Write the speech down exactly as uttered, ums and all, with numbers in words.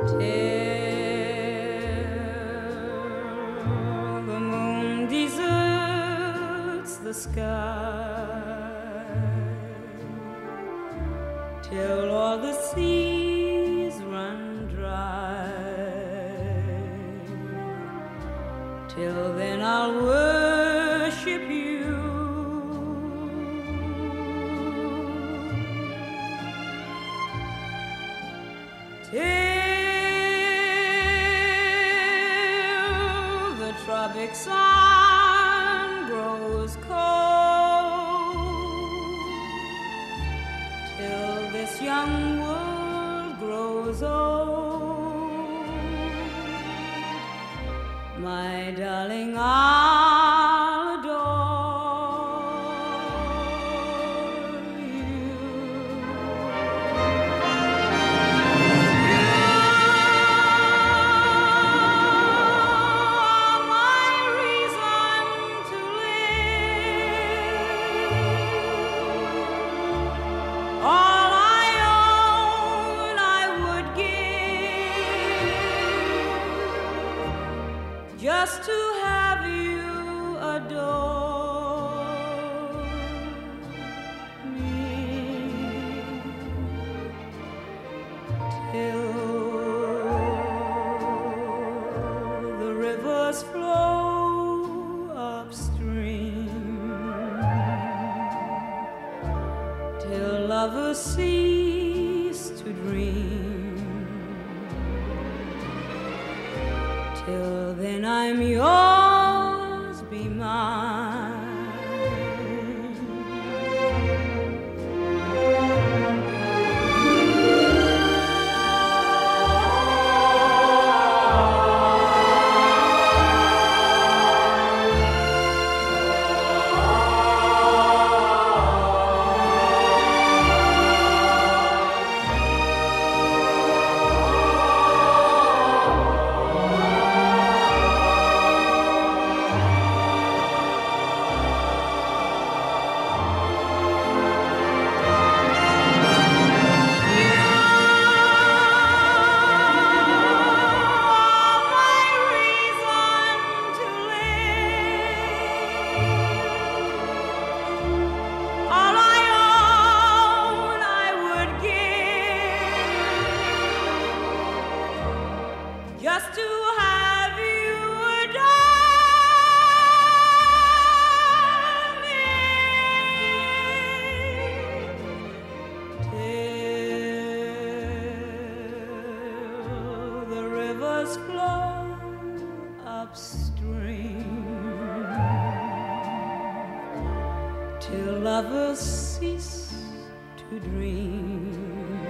till the moon deserts the sky, till all the seas run dry. Till then I'll worship you. Till the tropic sun grows cold, till this young world grows old, my darling, I'll adore you. Just to have you adore me, till the rivers flow upstream, till lovers cease to dream. Till then I'm yours, be mine. Just to have you adore me, till the rivers flow upstream, till lovers cease to dream.